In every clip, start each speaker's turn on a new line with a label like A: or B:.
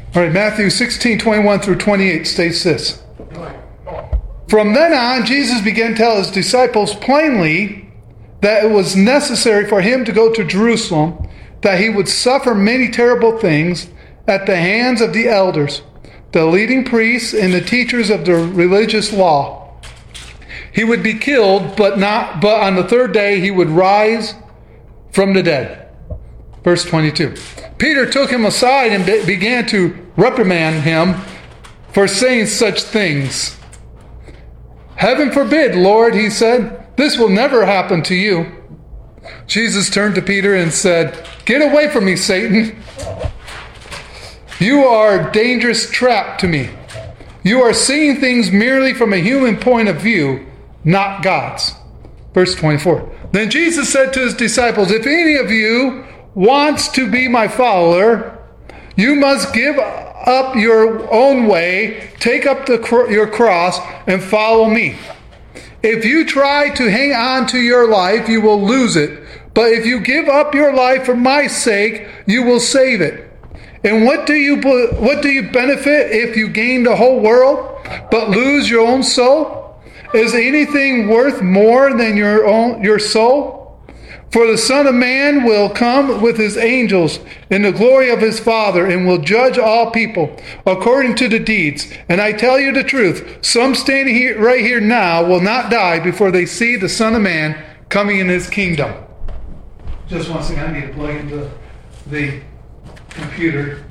A: All right, Matthew 16:21 through 28 states this. From then on, Jesus began to tell his disciples plainly that it was necessary for him to go to Jerusalem, that he would suffer many terrible things at the hands of the elders, the leading priests, and the teachers of the religious law. He would be killed, but on the third day he would rise from the dead. Verse 22. Peter took him aside and began to reprimand him for saying such things. Heaven forbid, Lord, he said, this will never happen to you. Jesus turned to Peter and said, get away from me, Satan. You are a dangerous trap to me. You are seeing things merely from a human point of view, not God's. Verse 24. Then Jesus said to his disciples, if any of you wants to be my follower, you must give up your own way, take up your cross, and follow me. If you try to hang on to your life, you will lose it. But if you give up your life for my sake, you will save it. And what do you benefit if you gain the whole world, but lose your own soul? Is anything worth more than your soul? For the Son of Man will come with his angels in the glory of his Father, and will judge all people according to the deeds. And I tell you the truth, some standing here, right here now, will not die before they see the Son of Man coming in his kingdom. Just one second, I need to plug into the computer.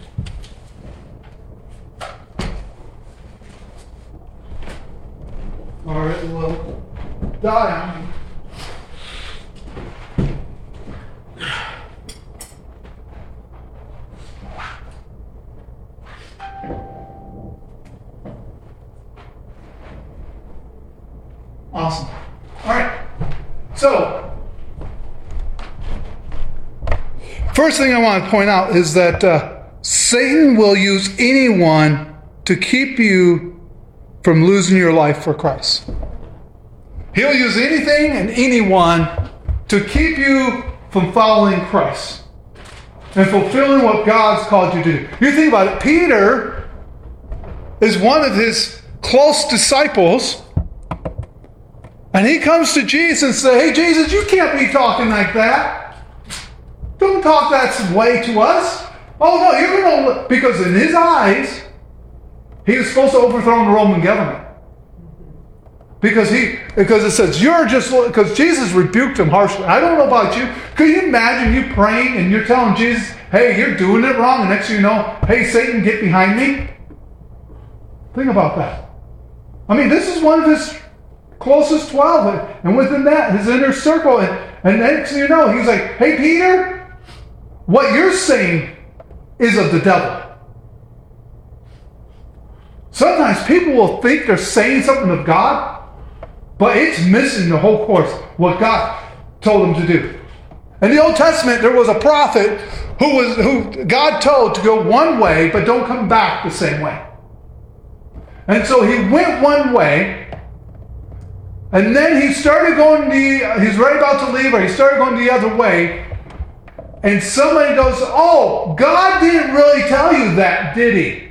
A: Or it will die on me. Awesome. All right. So, first thing I want to point out is that Satan will use anyone to keep you from losing your life for Christ. He'll use anything and anyone to keep you from following Christ and fulfilling what God's called you to do. You think about it, Peter is one of his close disciples, and he comes to Jesus and says, hey, Jesus, you can't be talking like that. Don't talk that way to us. Oh, no, you're going to... Because in his he was supposed to overthrow the Roman government. Because it says, because Jesus rebuked him harshly. I don't know about you. Could you imagine you praying and you're telling Jesus, hey, you're doing it wrong, and next thing you know, hey, Satan, get behind me? Think about that. I mean, this is one of his closest 12, and within that, his inner circle, and next thing you know, he's like, hey, Peter, what you're saying is of the devil. Sometimes people will think they're saying something of God, but it's missing the whole course, what God told them to do. In the Old Testament, there was a prophet who God told to go one way, but don't come back the same way. And so he went one way, and then he started going he's right about to leave, or he started going the other way, and somebody goes, oh, God didn't really tell you that, did he?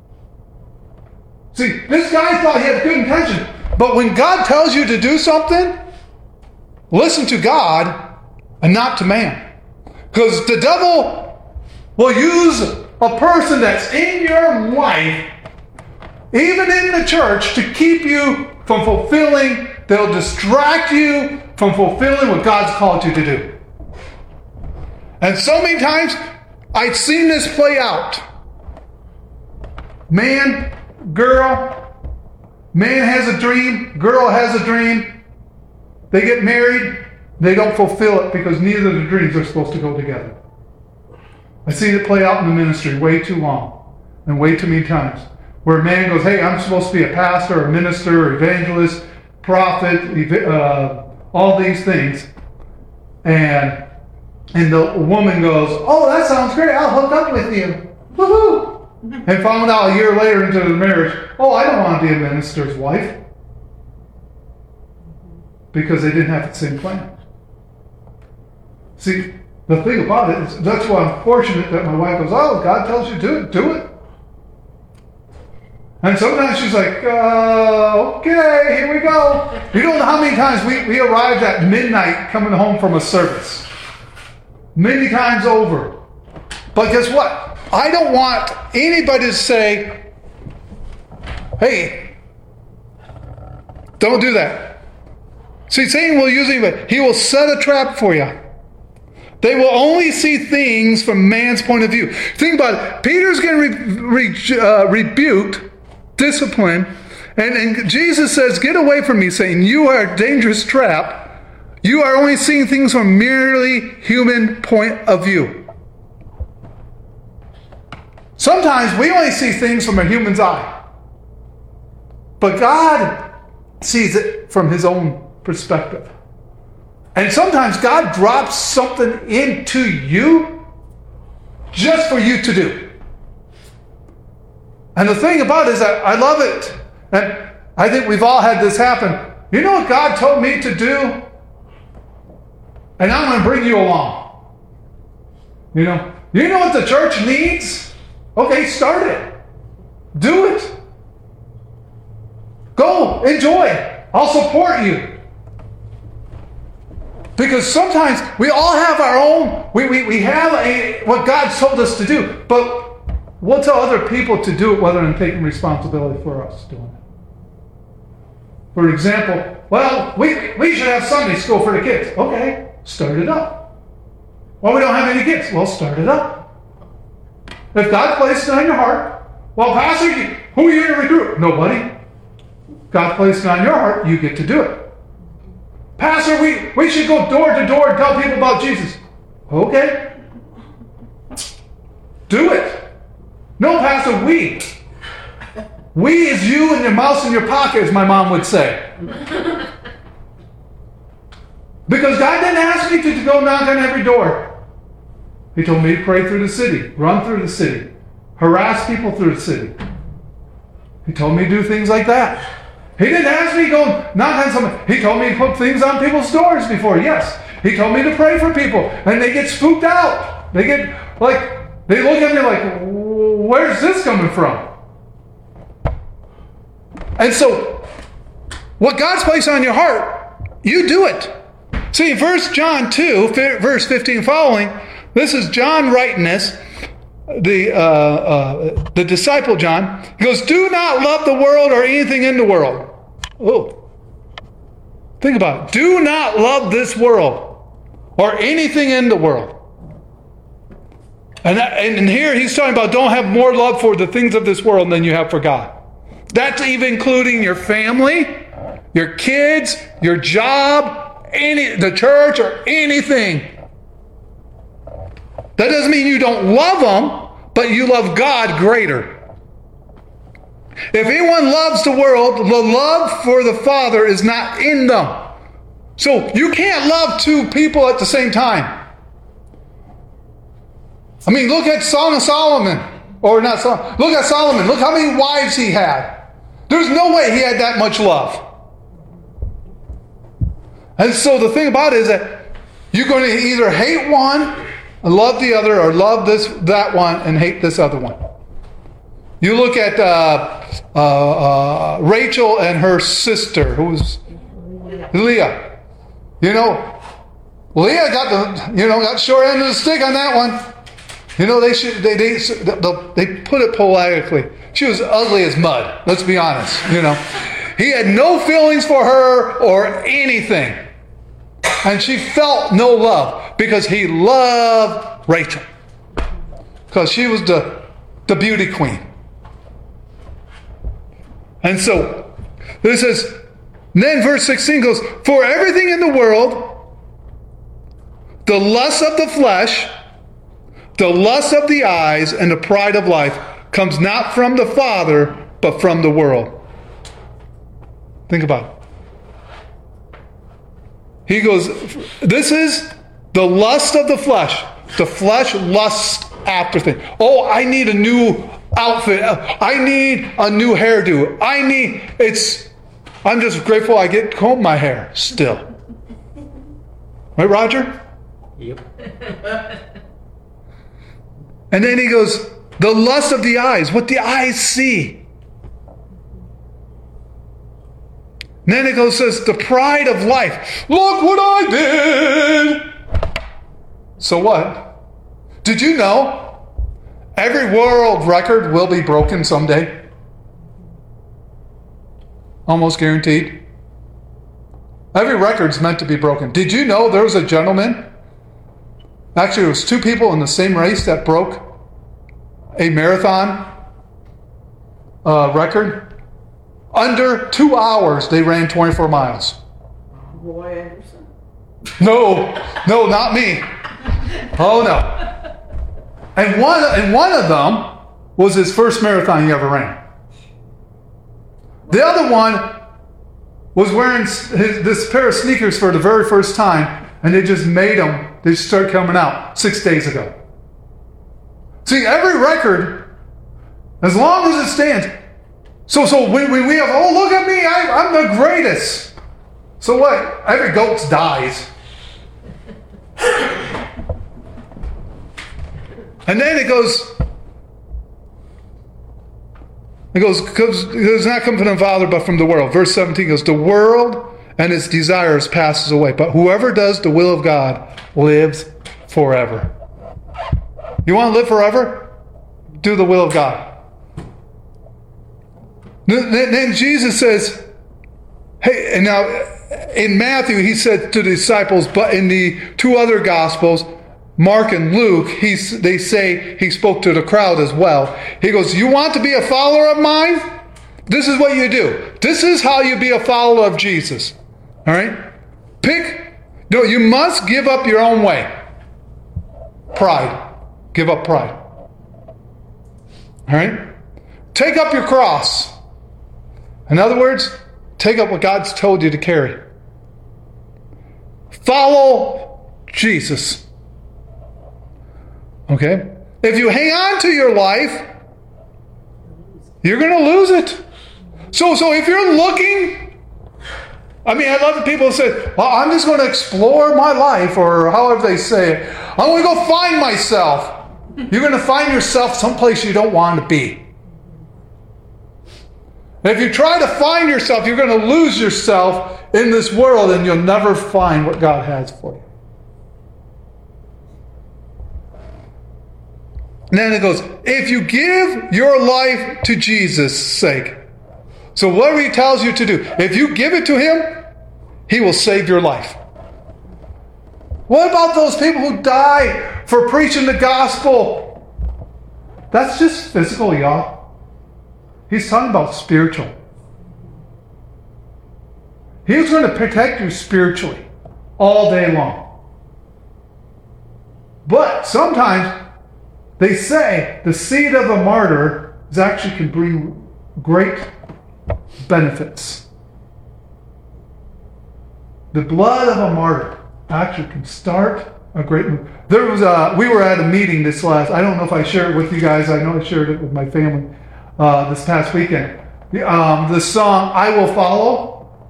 A: See, this guy thought he had good intention, but when God tells you to do something, listen to God and not to man. Because the devil will use a person that's in your life, even in the church, to keep you from fulfilling. They'll distract you from fulfilling what God's called you to do. And so many times, I've seen this play out. Man, girl, man has a dream, girl has a dream. They get married, they don't fulfill it because neither of the dreams are supposed to go together. I've seen it play out in the ministry way too long and way too many times. Where a man goes, hey, I'm supposed to be a pastor, a minister, evangelist, prophet, all these things. And the woman goes, oh, that sounds great. I'll hook up with you. Woohoo! And found out a year later into the marriage, oh, I don't want to be a minister's wife. Because they didn't have the same plan. See, the thing about it is, that's why I'm fortunate that my wife goes, oh, God tells you to do it. And sometimes she's like, okay, here we go. You don't know how many times we arrived at midnight coming home from a service. Many times over. But guess what? I don't want anybody to say, hey, don't do that. See, Satan will use it. He will set a trap for you. They will only see things from man's point of view. Think about it. Peter's getting rebuked, disciplined, and Jesus says, get away from me, Satan. You are a dangerous trap. You are only seeing things from merely human point of view. Sometimes we only see things from a human's eye. But God sees it from his own perspective. And sometimes God drops something into you just for you to do. And the thing about it is that I love it. And I think we've all had this happen. You know what God told me to do? And I'm going to bring you along. You know what the church needs? Okay, start it. Do it. Go, enjoy. I'll support you. Because sometimes we all have our own, we have what God told us to do, but we'll tell other people to do it rather than taking responsibility for us doing it. For example, well, we should have Sunday school for the kids. Okay, start it up. Well, we don't have any kids. Well, start it up. If God placed it on your heart, well, Pastor, who are you going to recruit? Nobody. God placed it on your heart, you get to do it. Pastor, we should go door to door and tell people about Jesus. Okay. Do it. No, Pastor, we. We is you and your mouse in your pocket, as my mom would say. Because God didn't ask me to go knock on every door. He told me to pray through the city, run through the city, harass people through the city. He told me to do things like that. He didn't ask me to go knock on something. He told me to put things on people's doors before. Yes. He told me to pray for people. And they get spooked out. They get they look at me like, where's this coming from? And so, what God's placed on your heart, you do it. See, 1 John 2, verse 15 following, this is John writing this. The disciple John, he goes, do not love the world or anything in the world. Oh, think about it. Do not love this world or anything in the world. And here he's talking about don't have more love for the things of this world than you have for God. That's even including your family, your kids, your job, the church, or anything. That doesn't mean you don't love them, but you love God greater. If anyone loves the world, the love for the Father is not in them. So you can't love two people at the same time. I mean, look at Song of Solomon. Or not Solomon. Look at Solomon. Look how many wives he had. There's no way he had that much love. And so the thing about it is that you're going to either hate one and love the other, or love that one and hate this other one. You look at Rachel and her sister, who was Leah. Leah got short end of the stick on that one. They put it politically. She was ugly as mud. Let's be honest. He had no feelings for her or anything. And she felt no love because he loved Rachel. Because she was the beauty queen. And so, this is, then verse 16 goes, for everything in the world, the lust of the flesh, the lust of the eyes, and the pride of life comes not from the Father, but from the world. Think about it. He goes, this is the lust of the flesh. The flesh lusts after things. Oh, I need a new outfit. I need a new hairdo. I'm just grateful I get to comb my hair still. Right, Roger?
B: Yep.
A: And then he goes, the lust of the eyes, what the eyes see. And then it goes, says, the pride of life. Look what I did. So what? Did you know every world record will be broken someday? Almost guaranteed. Every record's meant to be broken. Did you know there was a gentleman? Actually, it was two people in the same race that broke a marathon record. Under 2 hours, they ran 24 miles.
B: Roy Anderson?
A: No, not me. Oh, no. And one of them was his first marathon he ever ran. The other one was wearing this pair of sneakers for the very first time, and they just made them. They just started coming out 6 days ago. See, every record, as long as it stands. So when we have, oh, look at me, I'm the greatest. So what? Every goat dies. And then it goes, because it does not come from the Father, but from the world. Verse 17 goes, the world and its desires passes away, but whoever does the will of God lives forever. You want to live forever? Do the will of God. Then Jesus says, hey, and now in Matthew he said to the disciples, but in the two other Gospels, Mark and Luke, they say he spoke to the crowd as well. He goes, you want to be a follower of mine? This is what you do. This is how you be a follower of Jesus. All right? You must give up your own way. Pride. Give up pride. All right? Take up your cross. In other words, take up what God's told you to carry. Follow Jesus. Okay? If you hang on to your life, you're going to lose it. So if you're looking, I love the people who say, well, I'm just going to explore my life, or however they say it. I'm going to go find myself. You're going to find yourself someplace you don't want to be. If you try to find yourself, you're going to lose yourself in this world, and you'll never find what God has for you. And then it goes, if you give your life to Jesus' sake. So whatever he tells you to do, if you give it to him, he will save your life. What about those people who die for preaching the gospel? That's just physical, y'all. He's talking about spiritual. He's going to protect you spiritually all day long. But sometimes they say the seed of a martyr actually can bring great benefits. The blood of a martyr actually can start a great move. We were at a meeting I don't know if I shared it with you guys. I know I shared it with my family this past weekend. The song "I Will Follow."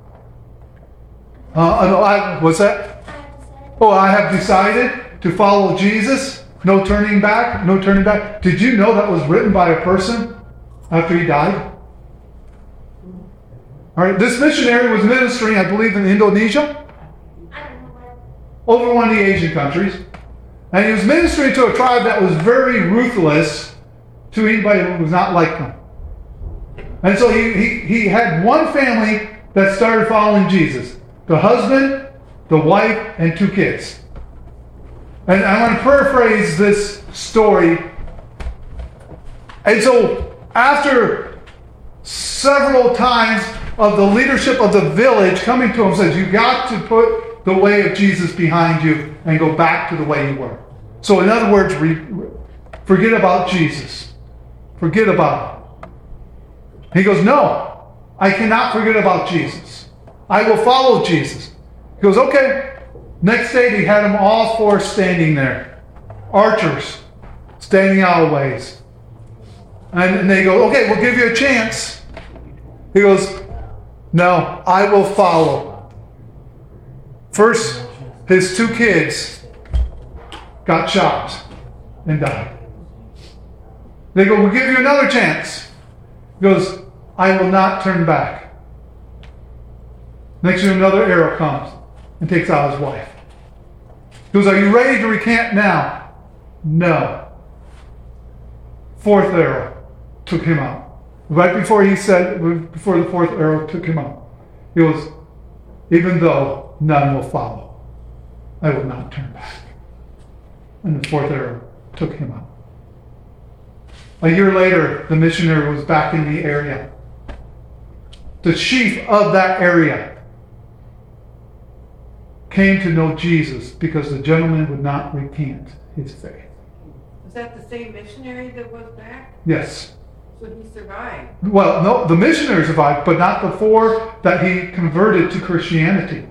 A: What's that? Oh, I have decided to follow Jesus. No turning back. No turning back. Did you know that was written by a person after he died? All right. This missionary was ministering, I believe, in Indonesia, over one of the Asian countries, and he was ministering to a tribe that was very ruthless to anybody who was not like them. And so he had one family that started following Jesus. The husband, the wife, and 2 kids. And I want to paraphrase this story. And so after several times of the leadership of the village coming to him, says, you got to put the way of Jesus behind you and go back to the way you were. So in other words, forget about Jesus. Forget about it. He goes, no, I cannot forget about Jesus. I will follow Jesus. He goes, okay. Next day, he had them all 4 standing there. Archers, standing out of ways. And they go, okay, we'll give you a chance. He goes, no, I will follow. First, his 2 kids got shot and died. They go, we'll give you another chance. He goes, I will not turn back. Next year, another arrow comes and takes out his wife. He goes, are you ready to recant now? No. Fourth arrow took him out. Right before before the fourth arrow took him out, he goes, even though none will follow, I will not turn back. And the fourth arrow took him out. A year later, the missionary was back in the area. The chief of that area came to know Jesus because the gentleman would not recant his faith.
B: Was that the same missionary that was back?
A: Yes.
B: So he survived.
A: Well, no, the missionary survived, but not the 4 that he converted to Christianity.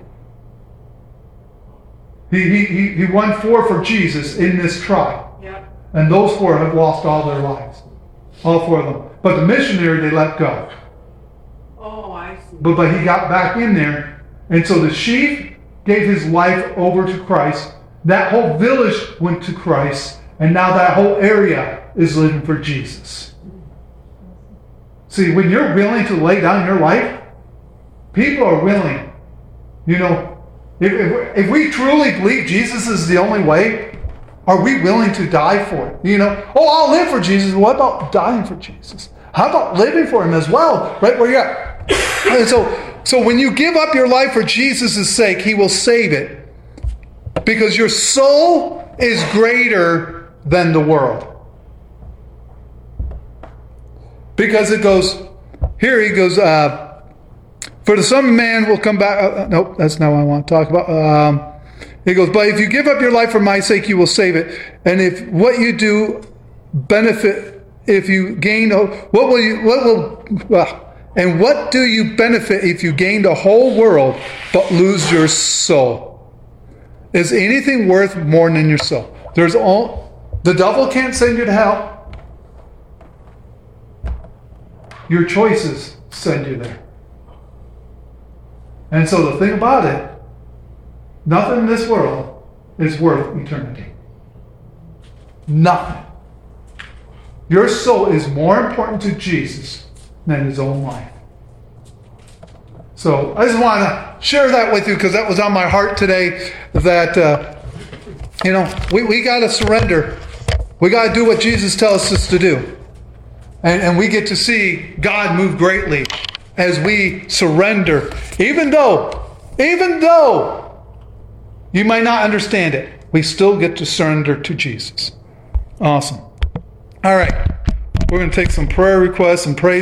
A: He won 4 for Jesus in this tribe.
B: Yep.
A: And those 4 have lost all their lives. All 4 of them. But the missionary, they let go.
B: Oh, I see.
A: But he got back in there. And so the chief gave his life over to Christ. That whole village went to Christ. And now that whole area is living for Jesus. See, when you're willing to lay down your life, people are willing. You know, if we truly believe Jesus is the only way, are we willing to die for it? You know, oh, I'll live for Jesus. What about dying for Jesus? How about living for him as well? Right where you're at. And so when you give up your life for Jesus' sake, he will save it. Because your soul is greater than the world. Because it goes, here he goes, for the Son of Man will come back. Nope, that's not what I want to talk about. He goes, but if you give up your life for my sake, you will save it. And if what you do benefit, if you gain, and what do you benefit if you gain the whole world but lose your soul? Is anything worth more than your soul? The devil can't send you to hell. Your choices send you there. And so the thing about it, nothing in this world is worth eternity. Nothing. Your soul is more important to Jesus than his own life. So I just want to share that with you because that was on my heart today. That we got to surrender. We got to do what Jesus tells us to do. And we get to see God move greatly as we surrender. Even though you might not understand it, we still get to surrender to Jesus. Awesome. All right. We're going to take some prayer requests and praise.